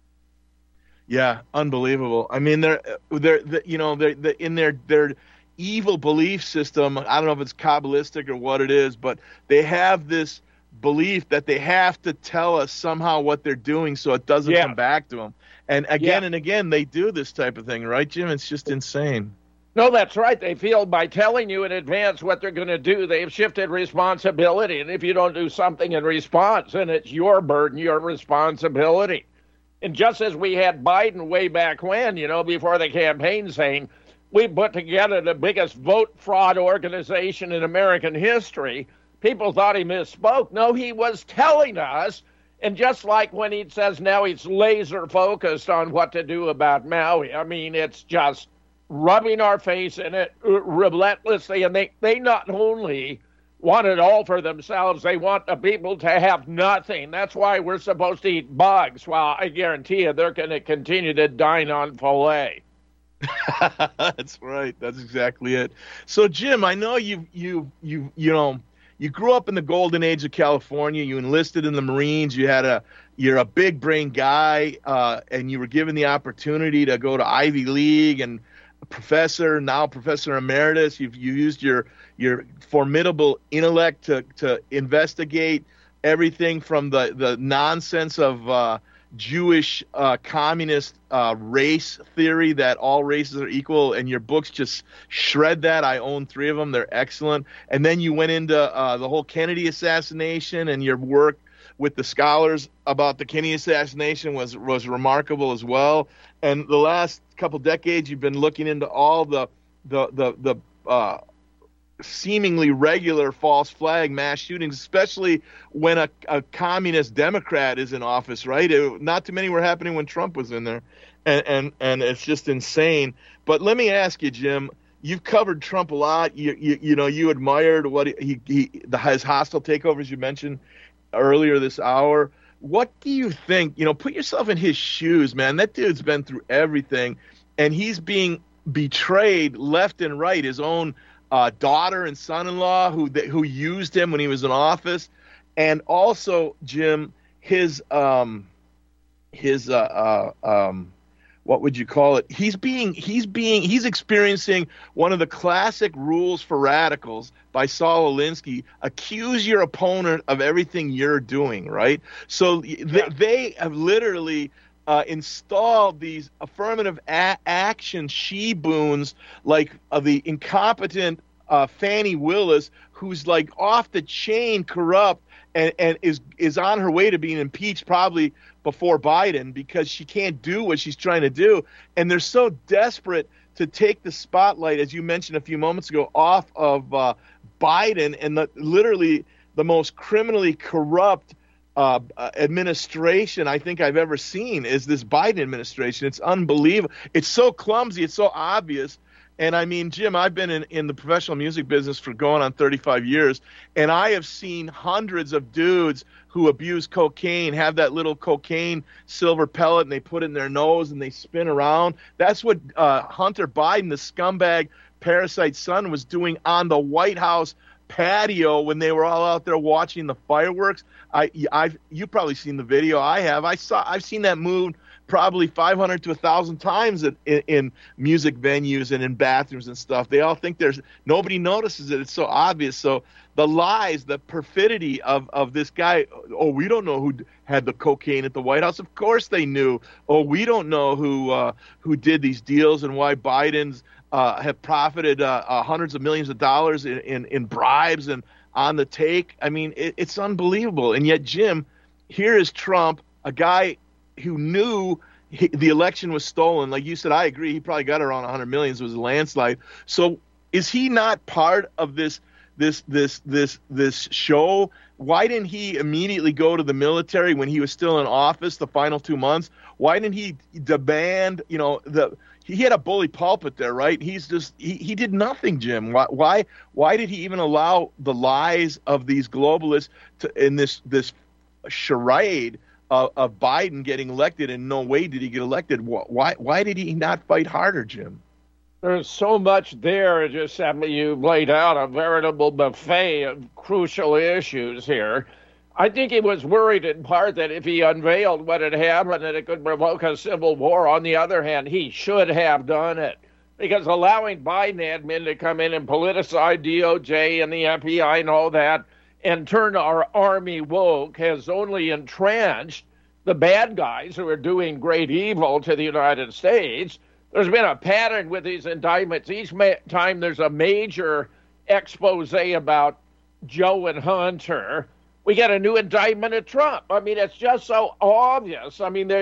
Yeah, unbelievable. I mean, they're they're, they're you know they're, they're in their their evil belief system. I don't know if it's Kabbalistic or what it is, but they have this belief that they have to tell us somehow what they're doing so it doesn't Yeah. come back to them. And again Yeah. and again, they do this type of thing, right, Jim? It's just insane. No, that's right. They feel by telling you in advance what they're going to do, they've shifted responsibility. And if you don't do something in response, then it's your burden, your responsibility. And just as we had Biden way back when, you know, before the campaign saying, we put together the biggest vote fraud organization in American history, people thought he misspoke. No, he was telling us. And just like when he says now he's laser focused on what to do about Maui, I mean, it's just rubbing our face in it relentlessly. And they, they not only want it all for themselves, they want the people to have nothing. That's why we're supposed to eat bugs. Well, I guarantee you they're going to continue to dine on filet. That's right. That's exactly it. So, Jim, I know you you you you know you grew up in the golden age of California. You enlisted in the Marines. You had a you're a big brain guy, uh, and you were given the opportunity to go to Ivy League and a professor, now professor emeritus. You've you used your your formidable intellect to to investigate everything from the the nonsense of uh, Jewish uh, communist uh, race theory that all races are equal, and your books just shred that. I own three of them. They're excellent. And then you went into uh, the whole Kennedy assassination, and your work with the scholars about the Kennedy assassination was was remarkable as well. And the last couple decades, you've been looking into all the the the, the uh, seemingly regular false flag mass shootings, especially when a, a communist Democrat is in office, right? It, not too many were happening when Trump was in there, and, and and it's just insane. But let me ask you, Jim, you've covered Trump a lot. You you, you know, you admired what he, he the his hostile takeovers you mentioned earlier this hour. What do you think? You know, put yourself in his shoes, man. That dude's been through everything, and he's being betrayed left and right. His own Uh, daughter and son-in-law who who used him when he was in office, and also, Jim, his um his uh, uh um what would you call it? He's being he's being he's experiencing one of the classic rules for radicals by Saul Alinsky: accuse your opponent of everything you're doing, right? So yeah. they, they have literally Uh, installed these affirmative a- action she-boons like uh, the incompetent uh, Fannie Willis, who's like off the chain corrupt and, and is is on her way to being impeached probably before Biden because she can't do what she's trying to do. And they're so desperate to take the spotlight, as you mentioned a few moments ago, off of uh, Biden and the, literally the most criminally corrupt Uh, administration I think I've ever seen is this Biden administration. It's unbelievable. It's so clumsy. It's so obvious. And I mean, Jim, I've been in, in the professional music business for going on thirty-five years, and I have seen hundreds of dudes who abuse cocaine, have that little cocaine silver pellet, and they put it in their nose and they spin around. That's what uh, Hunter Biden, the scumbag parasite son, was doing on the White House patio when they were all out there watching the fireworks. I, I've you've probably seen the video. I have. I saw. I've seen that move probably five hundred to a thousand times in, in, in music venues and in bathrooms and stuff. They all think there's nobody notices it. It's so obvious. So the lies, the perfidy of of this guy. Oh, we don't know who had the cocaine at the White House. Of course they knew. Oh, we don't know who uh, who did these deals and why Biden's uh, have profited uh, uh, hundreds of millions of dollars in, in, in bribes and on the take. I mean, it, it's unbelievable. And yet, Jim, here is Trump, a guy who knew he, the election was stolen. Like you said, I agree. He probably got around one hundred millions. It was a landslide. So is he not part of this this this this this show? Why didn't he immediately go to the military when he was still in office the final two months? Why didn't he demand, you know, the he had a bully pulpit there, right? He's just he, he did nothing, Jim. Why why why did he even allow the lies of these globalists to in this this charade of, of Biden getting elected? In no way did he get elected. Why why did he not fight harder, Jim? There's so much there. Just simply you've laid out a veritable buffet of crucial issues here. I think he was worried in part that if he unveiled what had happened, that it could provoke a civil war. On the other hand, he should have done it, because allowing Biden admin to come in and politicize D O J and the F B I and all that and turn our army woke has only entrenched the bad guys who are doing great evil to the United States. There's been a pattern with these indictments. Each ma- time there's a major expose about Joe and Hunter, we get a new indictment of Trump. I mean, it's just so obvious. I mean, there,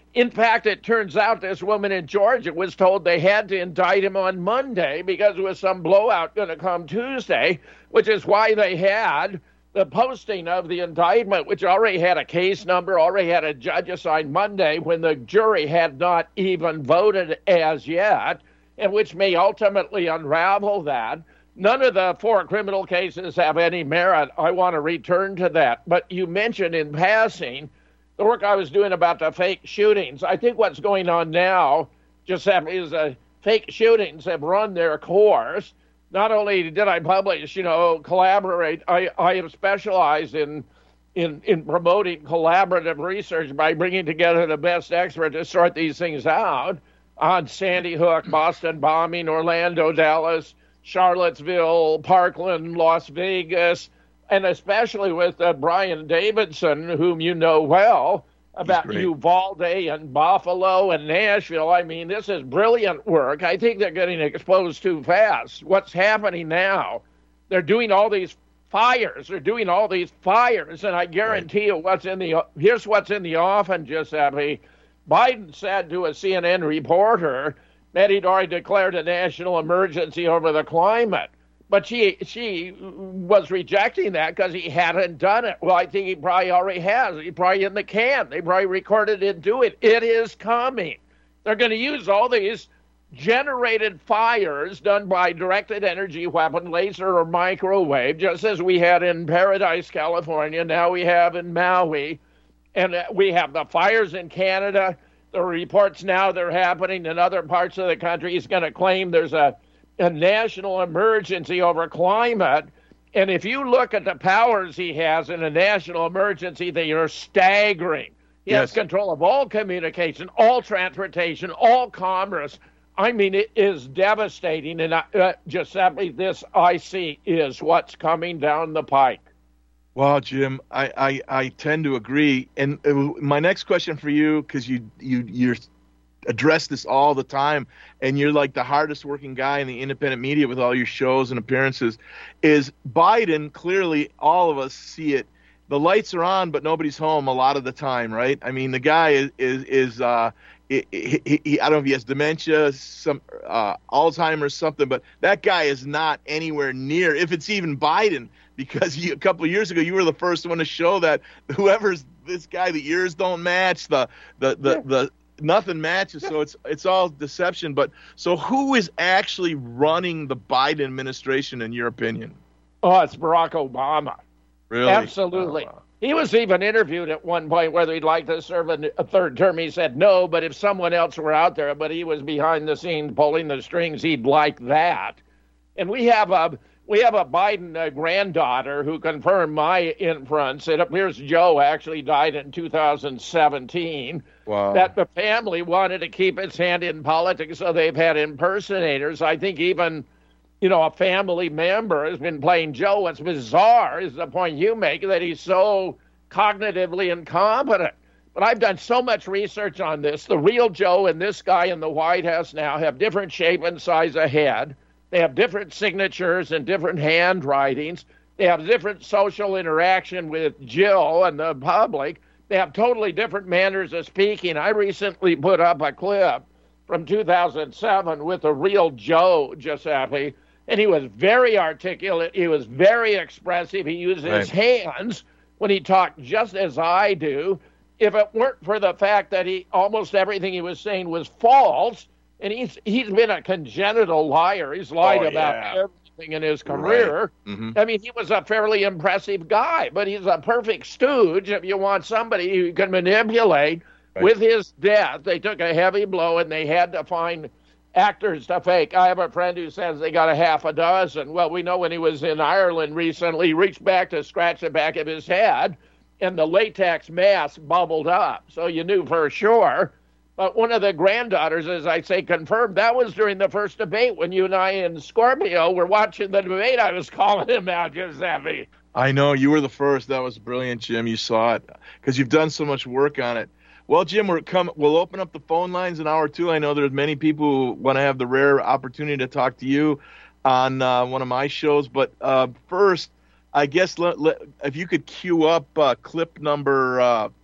In fact, it turns out this woman in Georgia was told they had to indict him on Monday because there was some blowout going to come Tuesday, which is why they had the posting of the indictment, which already had a case number, already had a judge assigned Monday when the jury had not even voted as yet, and which may ultimately unravel that. None of the four criminal cases have any merit. I want to return to that. But you mentioned in passing the work I was doing about the fake shootings. I think what's going on now, Giuseppe, is uh, fake shootings have run their course. Not only did I publish, you know, collaborate, I, I have specialized in, in in promoting collaborative research by bringing together the best experts to sort these things out on Sandy Hook, Boston bombing, Orlando, Dallas, Charlottesville, Parkland, Las Vegas, and especially with uh, Brian Davidson, whom you know well, about Uvalde and Buffalo and Nashville. I mean, this is brilliant work. I think they're getting exposed too fast. What's happening now, they're doing all these fires. They're doing all these fires, and I guarantee you what's in the, here's what's in the offing, Giuseppe. Biden said to a C N N reporter that he'd already declared a national emergency over the climate. But she she was rejecting that because he hadn't done it. Well, I think he probably already has. He probably in the can. They probably recorded it do it. It is coming. They're going to use all these generated fires done by directed energy weapon, laser or microwave, just as we had in Paradise, California. Now we have in Maui. And we have the fires in Canada. The reports now they're happening in other parts of the country. He's going to claim there's a a national emergency over climate. And if you look at the powers he has in a national emergency, they are staggering. He yes. has control of all communication, all transportation, all commerce. I mean, it is devastating. And uh, Giuseppe, this I see is what's coming down the pike. Well, Jim, I, I, I tend to agree. And uh, my next question for you, because you, you, you're address this all the time, and you're like the hardest working guy in the independent media with all your shows and appearances, is Biden, clearly all of us see it. The lights are on, but nobody's home a lot of the time, right? I mean, the guy is, is, is uh, he, he, he, I don't know if he has dementia, some uh, Alzheimer's, something, but that guy is not anywhere near, if it's even Biden, because you, a couple of years ago, you were the first one to show that whoever's this guy, the ears don't match, the, the, the, yeah. the, nothing matches, so it's it's all deception. But so who is actually running the Biden administration, in your opinion? Oh, it's Barack Obama. Really? Absolutely. Oh, wow. He was even interviewed at one point whether he'd like to serve a, a third term. He said no, but if someone else were out there, but he was behind the scenes pulling the strings, he'd like that. And we have a we have a Biden uh, granddaughter who confirmed my inference. It appears Joe actually died in two thousand seventeen. Wow. That the family wanted to keep its hand in politics, so they've had impersonators. I think even, you know, a family member has been playing Joe. What's bizarre is the point you make that he's so cognitively incompetent. But I've done so much research on this. The real Joe and this guy in the White House now have different shape and size of head. They have different signatures and different handwritings. They have different social interaction with Jill and the public. They have totally different manners of speaking. I recently put up a clip from two thousand seven with the real Joe Giuseppe, and he was very articulate. He was very expressive. He used his right. hands when he talked, just as I do. If it weren't for the fact that he almost everything he was saying was false, and he's he's been a congenital liar. He's lied oh, about yeah. everything in his career. Right. Mm-hmm. I mean, he was a fairly impressive guy, but he's a perfect stooge if you want somebody who can manipulate. Right. With his death, they took a heavy blow, and they had to find actors to fake. I have a friend who says they got a half a dozen. Well, we know when he was in Ireland recently, he reached back to scratch the back of his head, and the latex mask bubbled up. So you knew for sure. But one of the granddaughters, as I say, confirmed that was during the first debate when you and I and Scorpio were watching the debate. I was calling him out, Giuseppe. I know. You were the first. That was brilliant, Jim. You saw it because you've done so much work on it. Well, Jim, we're come, we'll open up the phone lines in hour two. I know there's many people who want to have the rare opportunity to talk to you on uh, one of my shows. But uh, first, I guess let, let, if you could cue up uh, clip number uh,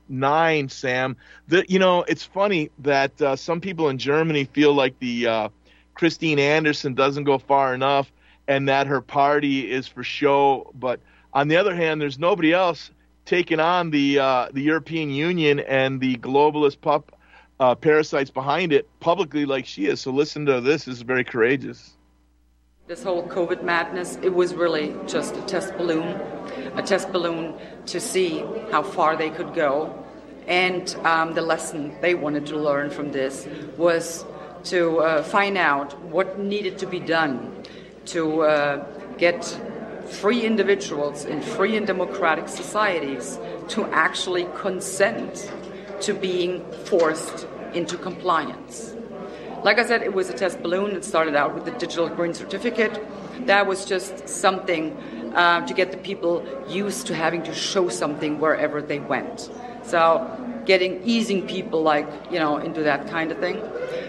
nine, Sam. The, you know, it's funny that uh, some people in Germany feel like the uh, Christine Anderson doesn't go far enough and that her party is for show. But on the other hand, there's nobody else taking on the uh, the European Union and the globalist pup uh, parasites behind it publicly like she is. So listen to this. This is very courageous. This whole COVID madness, it was really just a test balloon, a test balloon to see how far they could go. And um, the lesson they wanted to learn from this was to uh, find out what needed to be done to uh, get free individuals in free and democratic societies to actually consent to being forced into compliance. Like I said, it was a test balloon. It started out with the digital green certificate. That was just something uh, to get the people used to having to show something wherever they went. So getting, easing people like, you know, into that kind of thing.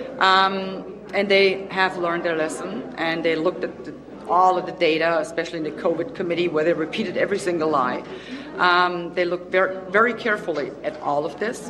Um, and they have learned their lesson, and they looked at the, all of the data, especially in the COVID committee, where they repeated every single lie. Um, they looked very, very carefully at all of this.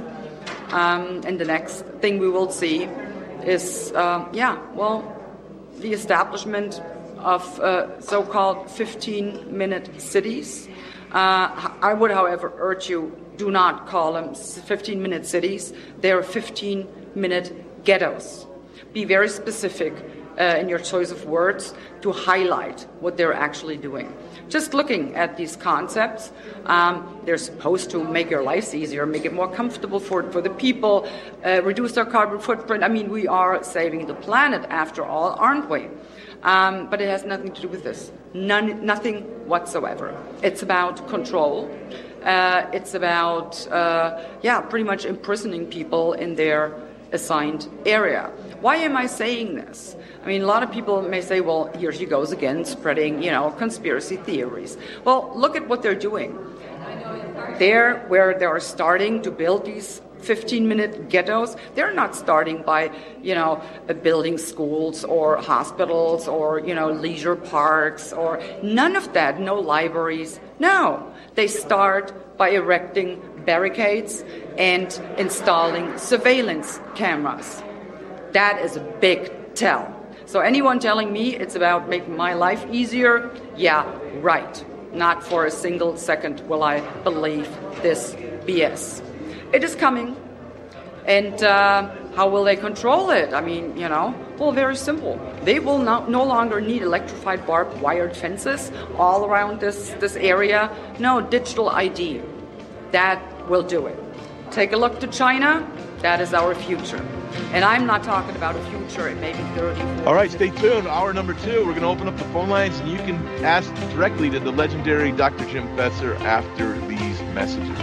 Um, and the next thing we will see is, uh, yeah, well, the establishment of uh, so-called fifteen-minute cities. Uh, I would, however, urge you, do not call them fifteen-minute cities. They are fifteen-minute ghettos. Be very specific uh, in your choice of words to highlight what they're actually doing. Just looking at these concepts, um, they're supposed to make your lives easier, make it more comfortable for, for the people, uh, reduce their carbon footprint. I mean, we are saving the planet after all, aren't we? Um, but it has nothing to do with this. None, nothing whatsoever. It's about control. Uh, it's about, uh, yeah, pretty much imprisoning people in their assigned area. Why am I saying this? I mean, a lot of people may say, well, here she goes again, spreading, you know, conspiracy theories. Well, look at what they're doing. There, where they are starting to build these fifteen-minute ghettos, they're not starting by, you know, building schools or hospitals or, you know, leisure parks or none of that, no libraries. No, they start by erecting barricades and installing surveillance cameras. That is a big tell. So anyone telling me it's about making my life easier, yeah, right. Not for a single second will I believe this B S. It is coming. And uh, how will they control it? I mean, you know, well, very simple. They will not, no longer need electrified barbed wired fences all around this, this area. No, digital I D. That will do it. Take a look to China. That is our future. And I'm not talking about a future in maybe thirty, forty. All right, stay tuned. Hour number two, we're going to open up the phone lines, and you can ask directly to the legendary Doctor Jim Fetzer after these messages.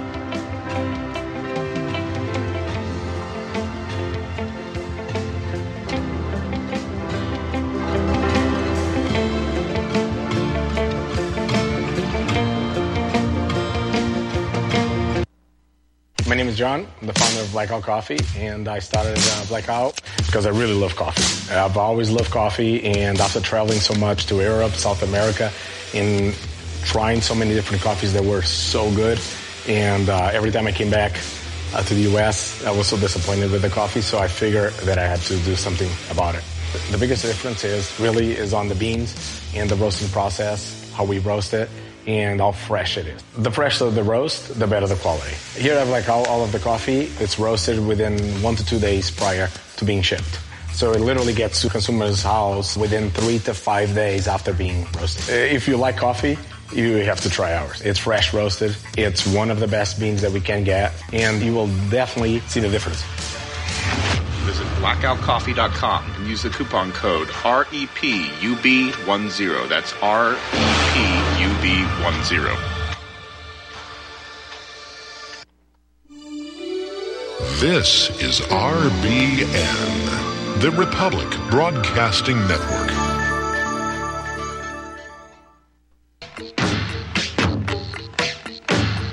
My name is John. I'm the founder of Blackout Coffee, and I started uh, Blackout because I really love coffee. I've always loved coffee, and after traveling so much to Europe, South America, and trying so many different coffees that were so good, and uh, every time I came back uh, to the U S, I was so disappointed with the coffee, so I figured that I had to do something about it. The biggest difference is really is on the beans and the roasting process, how we roast it, and how fresh it is. The fresher the roast, the better the quality. Here I have like all, all of the coffee. It's roasted within one to two days prior to being shipped. So it literally gets to consumer's house within three to five days after being roasted. If you like coffee, you have to try ours. It's fresh roasted. It's one of the best beans that we can get, and you will definitely see the difference. Visit blackout coffee dot com and use the coupon code R E P U B ten. That's R E P U B ten. This is R B N, the Republic Broadcasting Network.